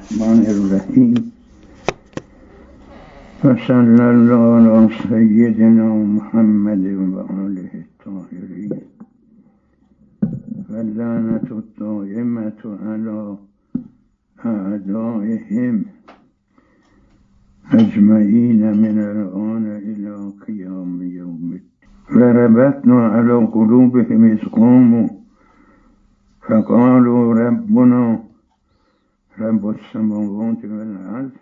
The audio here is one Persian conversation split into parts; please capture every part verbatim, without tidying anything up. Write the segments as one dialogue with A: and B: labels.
A: الرحمن الرحیم و صلی الله علی سیدنا محمد و آله الطاهرین و لعنت الدائمة علی اعدائهم اجمعین من الآن الی قیام یوم الدین و ربطنا علی قلوبهم اذ قاموا فقالوا ربنا رب السماوات والارض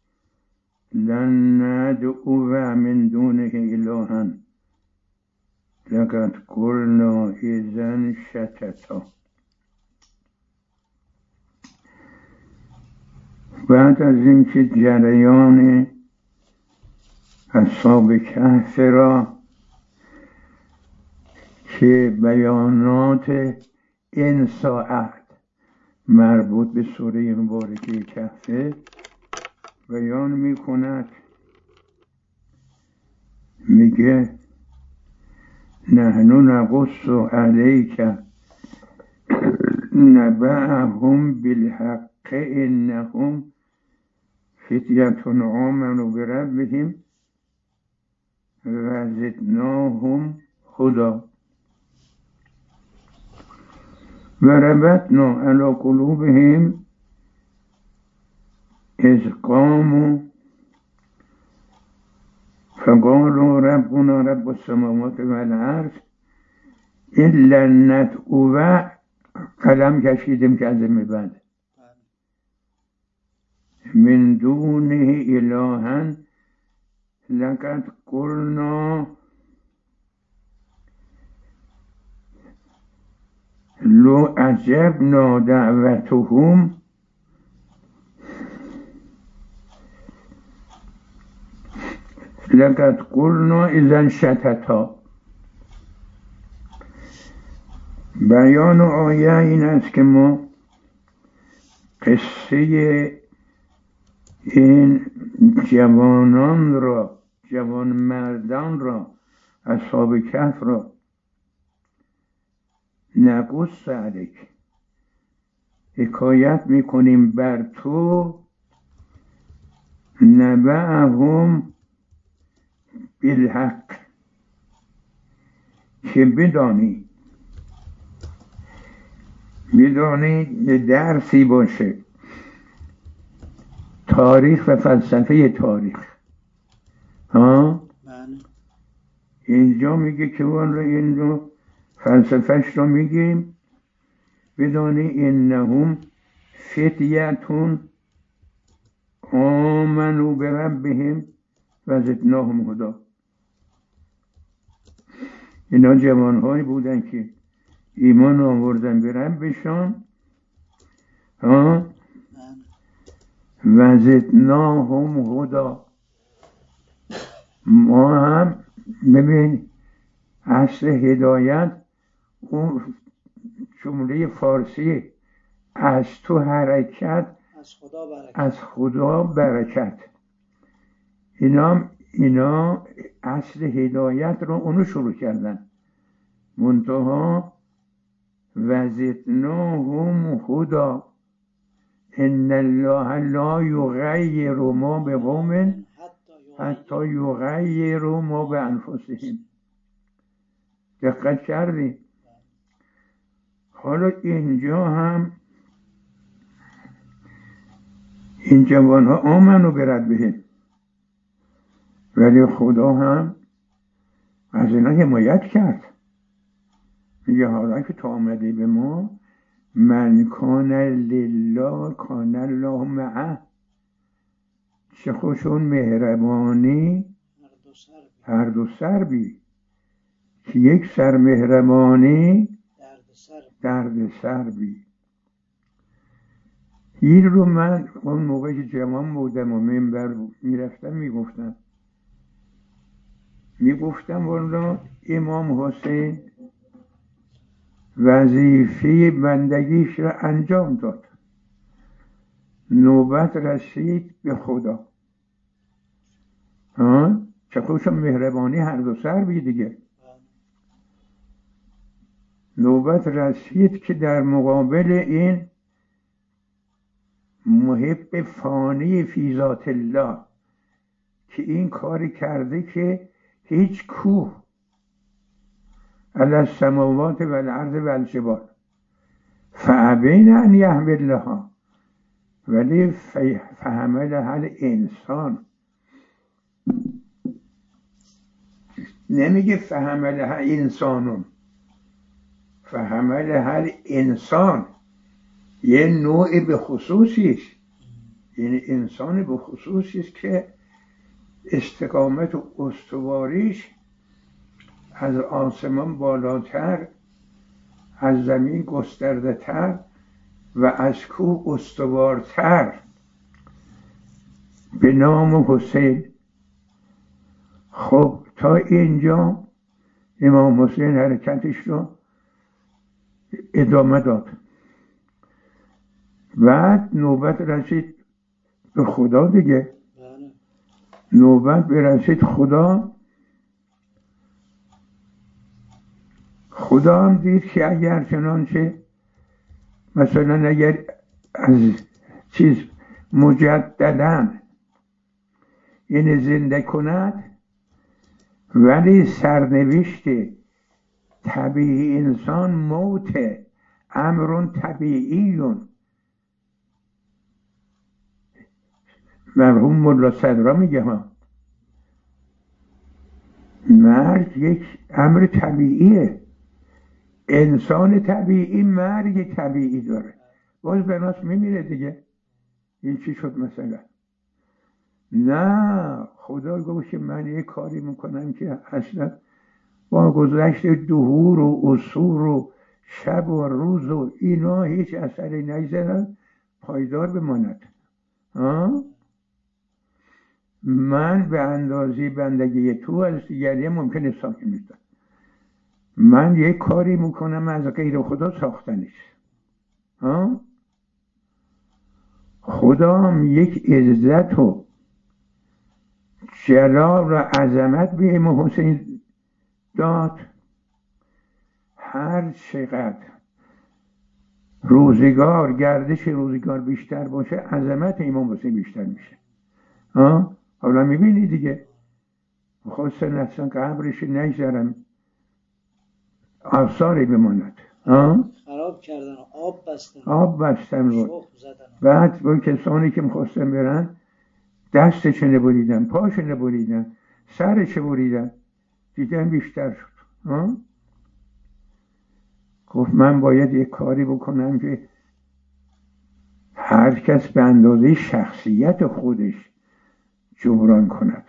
A: لن ندعو من دونه إلها لقد قلنا إذا شتتا. بعد از اینکه جریان اصحاب کهف را که بیانات این ساعت مربوط به سوره مبارکه کهف بیان می کند، میگه نحن نقص علیک نبأهم بالحق انهم فتیة آمنوا بربهم و زدناهم هدی و ربطنا علی قلوبهم اذ قاموا فقالوا ربنا رب السماوات والارض الا ندعو قلم کشیدیم که از این بعد من دونه الها لقد قلنا لو عجبنا دعوتهم لقد قلنا اذا شتتا. بیان آیه این است که ما قصه این جوانان را جوان مردان را اصحاب کهف را نقص علیک حکایت میکنیم بر تو نبأهم بالحق که بدانی بدانی درسی باشه تاریخ و فلسفه تاریخ. ها اینجا میگه که اون رو این رو فلسفهش رو میگیم بدانی انهم فتیتون آمنوا بربهم و زدناهم هدی. اینا جوانهایی بودن که ایمان آوردن به ربشان ها و زدناهم هدی. ما هم ببین اصل هدایت اون جمله فارسی از تو حرکت
B: از خدا برکت,
A: از خدا برکت. اینا اینا اصل هدایت رو اونو شروع کردن منتها و زدناهم هدی ان الله لا یغیر ما بقوم حتی یغیروا ما بانفسهم. دقت کردی؟ حالا اینجا هم این جوان ها آمنوا بربهم ولی خدا هم از اینا حمایت کرد. میگه حالا که تو آمدی به ما من کان لله کان الله معه. چه خوشون مهربانی هر دو سر بی که یک سر مهربانی درد سر بی. این رو من اون موقع که جوان بودم و منبر میرفتم میگفتم میگفتم والا امام حسین وظیفه بندگیش را انجام داد، نوبت رسید به خدا. ها چه خوشم مهربانی هر دو سر بی دیگه. نوبت رسید که در مقابل این محب فانی فی ذات الله که این کاری کرده که هیچ کوه علی السماوات و الارض و الجبال فابین ان یحملنها ولی فحملها الانسان، نمیگه فحملها انسانون، فحملها الانسان یه نوع به خصوصیست، یعنی انسان به خصوصیست که استقامت و استواریش از آسمان بالاتر، از زمین گسترده تر و از کوه استوارتر. به نام حسین. خب تا اینجا امام حسین حرکتش رو ادامه داد. بعد نوبت رسید به خدا دیگه، نوبت برسید خدا. خدا هم دید که اگر چنانچه مثلا اگر از چیز مجدداً این زنده کند، ولی سرنوشت طبیعی انسان موت، امر طبیعیون. مرحوم ملا صدرا میگه ها، مرگ یک امر طبیعیه. انسان طبیعی مرگ طبیعی داره، باز بناس میمیره دیگه. این چی شد مثلا؟ نه، خدا گفت که من یه کاری میکنم که اصلا با گذشت دهور و عصور و شب و روز و اینا هیچ اثری نگذارن، پایدار بماند. آه؟ من به اندازه بندگی تو از دیگری ممکنه ساکن میشم. من یک کاری میکنم از غیر خدا ساختنش. ها؟ خدا هم یک عزت و جلال و عظمت به امام حسین داد. هر چقدر روزگار گردش روزگار بیشتر باشه، عظمت امام حسین بیشتر میشه. ها؟ حالا میبینی دیگه، خواستن اصلا قبرش نگذارم آثاری بماند.
B: خراب کردن، آب بستن
A: آب بستن رو. بعد با کسانی که میخواستن برن دستش نبریدن، پاش نبریدن، سرش بریدن، دیدن بیشتر شد. ها؟ گفت من باید یک کاری بکنم که هر کس به اندازه شخصیت خودش جبران کند.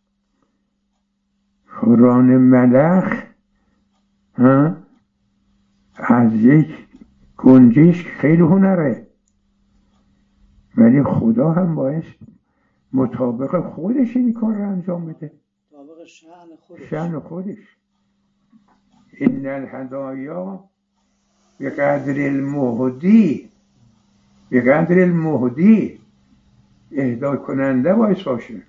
A: ران ملخ ها از یک گنجشک خیلی هنره، ولی خدا هم باید مطابق خودش این کار رو انجام بده،
B: مطابق شأن خودش.
A: شأن خودش. ان الهدایا به قدر المهدی، به قدر المهدی اهدا کننده باید باشه.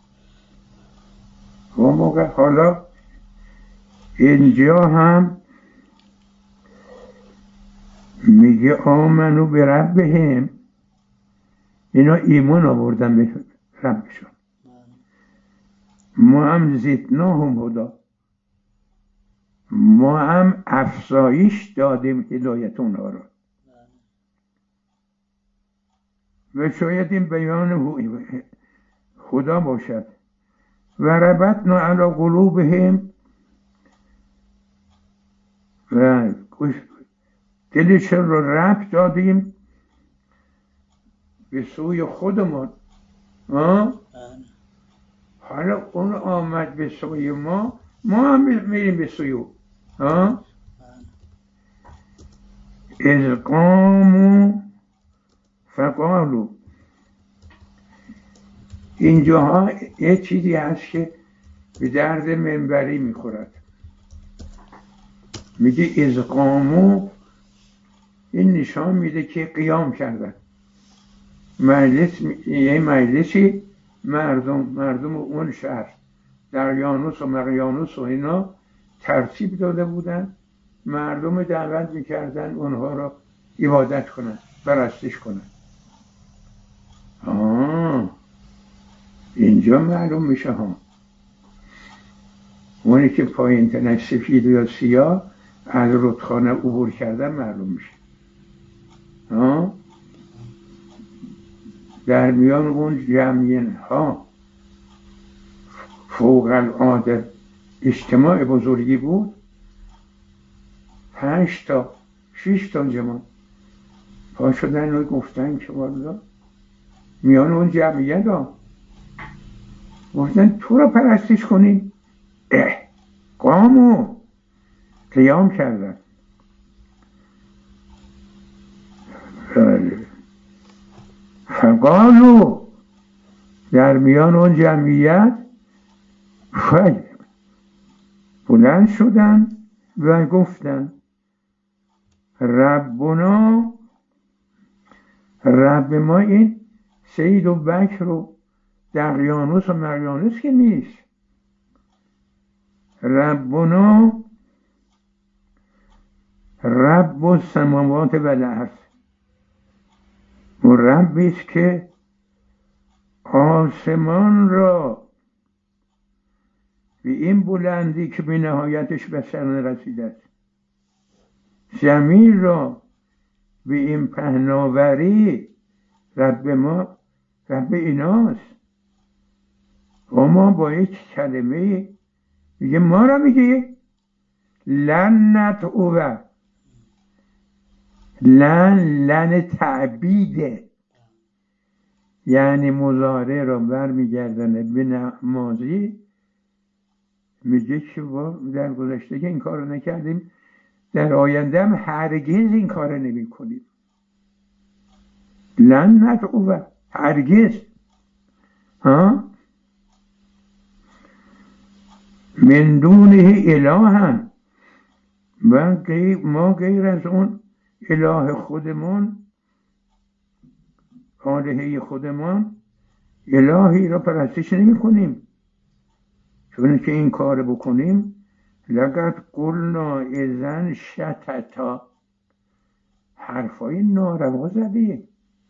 A: و موقع حالا اینجا هم میگه آمنو به ربهم، اینا ایمان آوردن به ربشون، ما هم زدناهم هدا، ما هم افزایش دادیم هدایت اونها رو. و شاید این بیان خدا باشد. و ربطنا علی قلوبهم، و دلشون رو ربط دادیم به سوی خودمون. حالا اون آمد به سوی ما، ما هم میریم به سوی او. اذ قاموا فقالوا، اینجاها یه چیزی هست که به درد منبری میخورد. میگه اذ قاموا، این نشان میده که قیام کردن. مجلس، یه مجلسی مردم مردم اون شهر دریانوس و مقیانوس و اینا ترتیب داده بودن، مردم دعوت میکردن اونها را عبادت کنن، پرستش کنن. اینجا معلوم میشه ها. اونی که پایین تنش سفید یا سیاه از رودخانه عبور کردن معلوم میشه ها. در میان اون جمعین ها فوق العاده اجتماع بزرگی بود. پنج تا شش تا جماعت پا شدن و گفتن که والا میان اون جمعیت ها گفتن تو رو پرستش کنیم. اه قامو قیام کردن. فقالو در میان اون جمعیت بلند شدن و گفتن ربنا، رب ما این سید و بکر و دقیانوس و مریانوس که نیست. ربنا رب السماوات و الارض، و ربی است که آسمان را به این بلندی که به نهایتش به سر نرسیده است، زمین را به این پهناوری، رب ما رب ایناست. و ما با یک کلمه میگه ما را میگه لنت اوه، لن لن تعبیده، یعنی مضارع را برمیگردنه به ماضی. میگه که در گذشته که این کار رو نکردیم، در آینده هم هرگز این کار رو نمی کنیم. لن ندعو، هرگز. ها من دونه الهن، و ما غیر از اون اله خودمان، آلهه خودمان، الهی را پرستش نمی کنیم. چون که این کار بکنیم لقد قلنا اذن شتتا، حرفای ناروا زدی.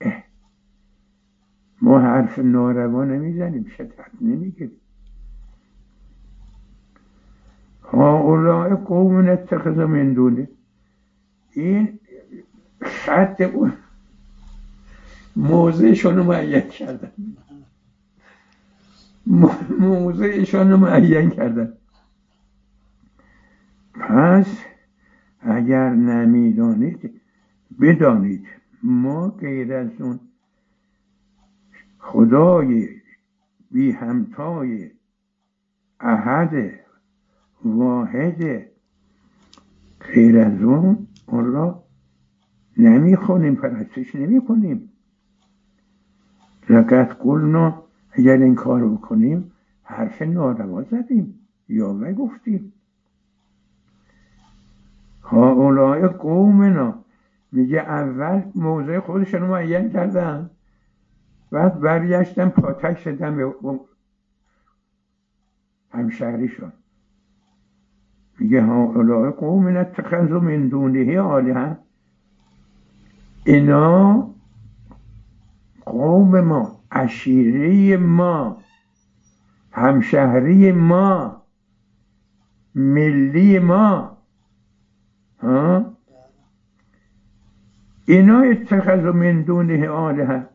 A: ما حرف ناروا نمیزنیم، شتت نمیگیم. هؤلاء قوم اتخذوا من دونه، این خط اون موضعشون رو معین کردن، موضعشون رو معین کردن. پس اگر نمیدانید بدانید ما غیر از اون خدای بی همتای احد واحد، غیر از اون اون را نمیخونیم، پرستش نمی کنیم. لقد قلنا، اگر این کار بکنیم حرف ناروا زدیم یا گفتیم. هؤلاء قومنا، میگه اول موضع خودشون رو معین کردن، بعد برگشتن پاتک شدن به همشهریشون. میگه هؤلاء قومنا اتخذوا من دونه آلهة، اینا قوم ما، عشیره ما، همشهری ما، ملی ما، ها اینا اتخذوا من دونه آلهة،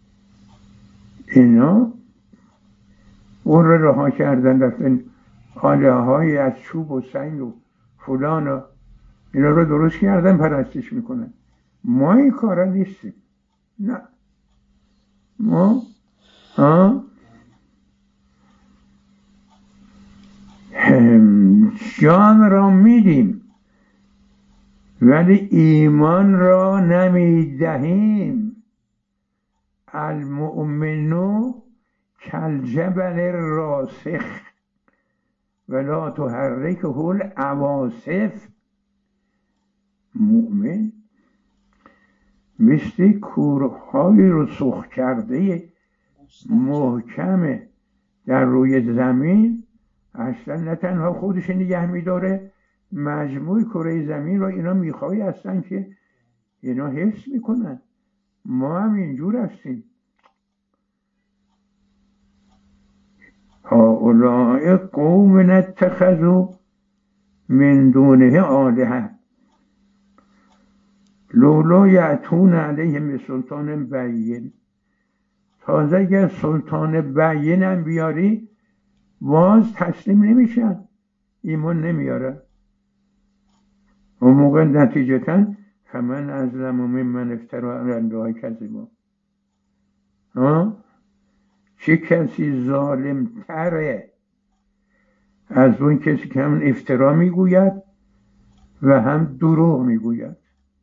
A: اینا اون رو رها کردن، رفتن آلهه های از چوب و سنگ و فلان و اینا رو درست کردن، پرستش میکنن. ما این کارا نیستیم، نه. ما ها جان را میدیم ولی ایمان را نمیدهیم. المؤمنو کالجبل راسخ ولا تحرکه العواصف، مؤمن مثل کوه‌های رو سخت کرده محکم در روی زمین، اصلا نه تنها خودش نگه میداره، مجموع کره زمین رو اینا میخوایی هستن که اینا حفظ میکنن. ما هم اینجور هستیم. هؤلاء قوم اتخذوا من دونه آلهة لولا یأتون علیهم بسلطان بین. تازه اگر سلطان بین هم بیاری باز تسلیم نمیشن، ایمان نمیاره. اون موقع نتیجتا فمن ازلم ممن افتری علی الله کذبا. چه کسی ظالم تره از اون کسی که هم افترا میگوید و هم دروغ میگوید.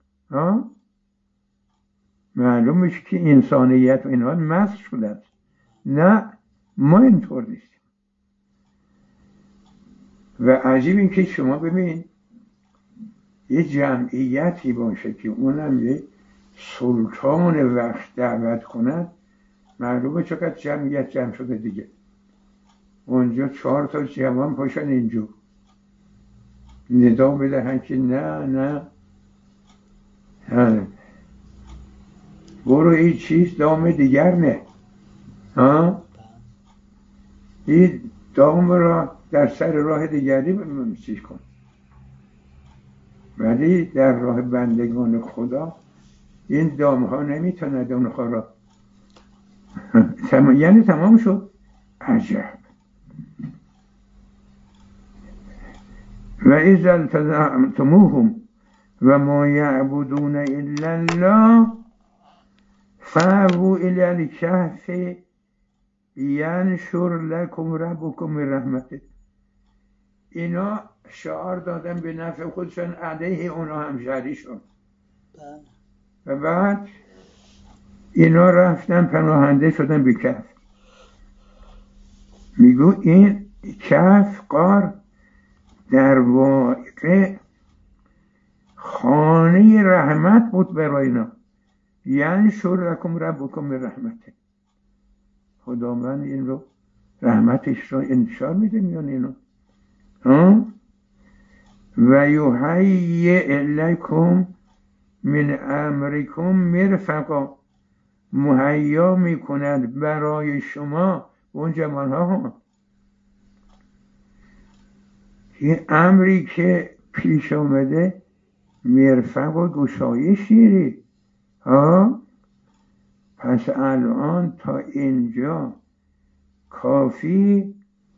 A: معلوم میشه که انسانیت و اینها مسخ شده است. نه، ما اینطور نیستیم. و عجیب این که شما ببین یه جمعیتی باشه که اونم یه سلطان وقت دعوت کند، معلومه چقدر جمعیت جمع شده دیگه. اونجا چهار تا جوان پاشن اینجا ندا بدهن که نه نه برو این چیز دام دیگر نه، ها این دام را در سر راه دیگری چیز کن. ولی در راه بندگان خدا این دام ها نمیتونه اونها را تم... یعنی تمام شد. عجب. و اذا التزمتموهم و ما یعبدون الا الله فاووا الی الکهف ینشر لکم ربکم من رحمته. اینا شعار دادن به نفع خودشان، علیه اونا همشهری شد. و بعد اینا رفتن پناهنده شدن به کهف. میگو این کهف غار در واقع خانه رحمت بود برای اینا. یعنی شر لکم ربکم من رحمته. خداوند این رو رحمتش رو انتشار میده میان اینا. ها و یحیی الیکم من امرکم مرفقا. مهیا میکند برای شما اون جوانها ها این امری که پیش آمده مرفق و گشایشی. ها پس الان تا اینجا کافی.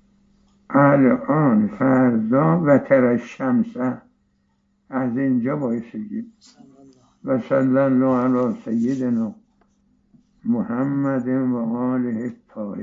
A: الان فردا و تر الشمس از اینجا باید بگیم و صلی الله علی سیدنا محمد و آله الطاهرین.